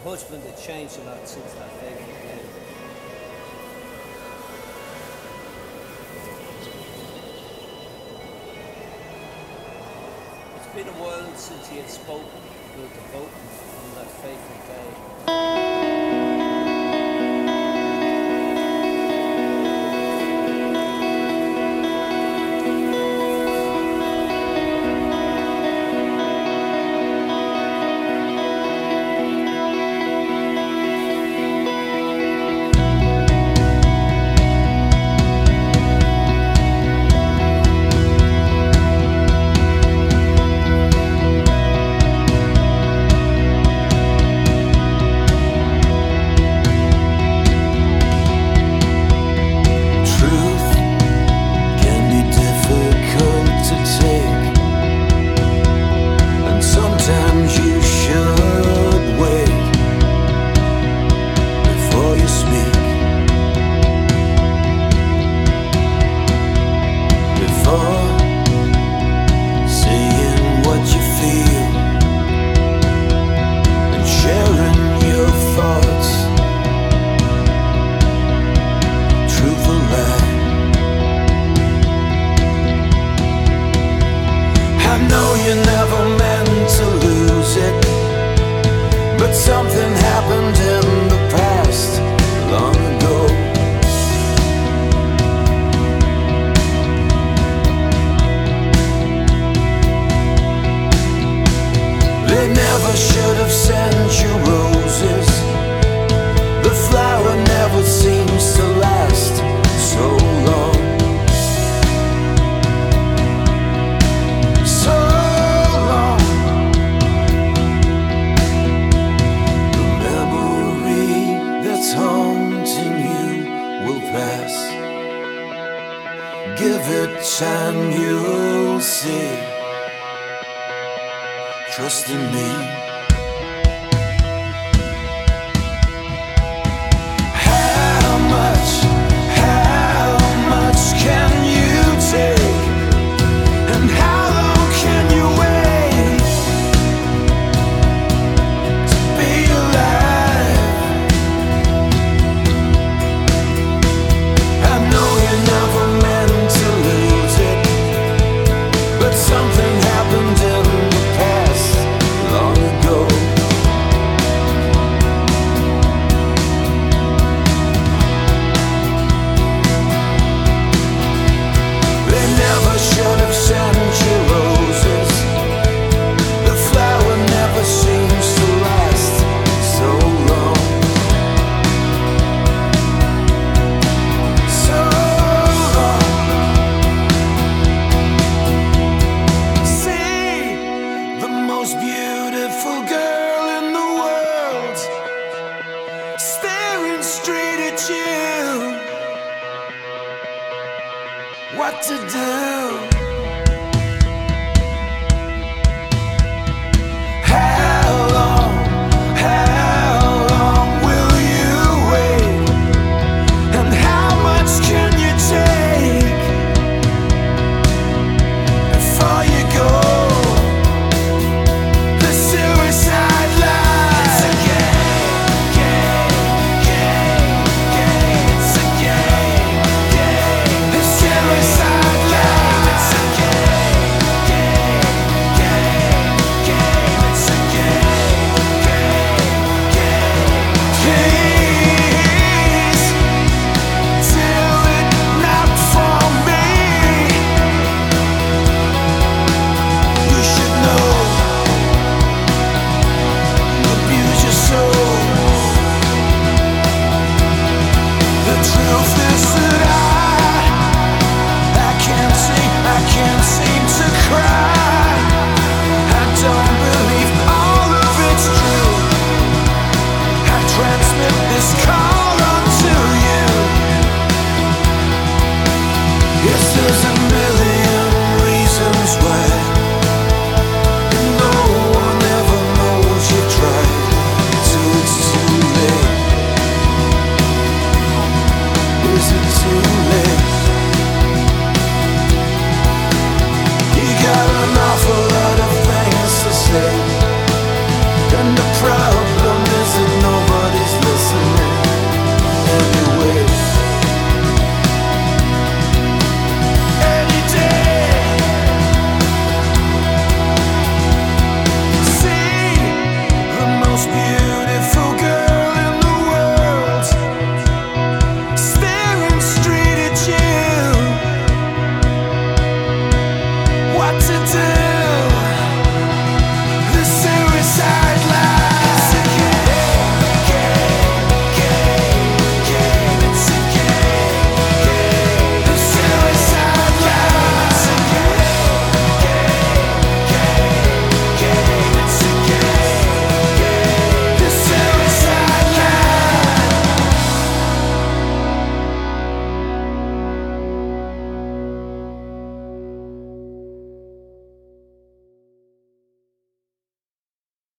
husband had changed a lot since that fateful day. It's been a while since he had spoken about the voting on that fateful day. Something happened in the past long ago. They never should have sent you roses. The flower never seems to last so long. So long. Haunting you will pass. Give it time, you'll see. Trust in me. How much can you take? And how long can you wait to be alive? Something happened in the past long ago. They never should have sent you roses. The flower never seems to last so long. So long. Most beautiful girl in the world, staring straight at you. What to do? How long will you wait? And how much can you take before you go? Is it too late?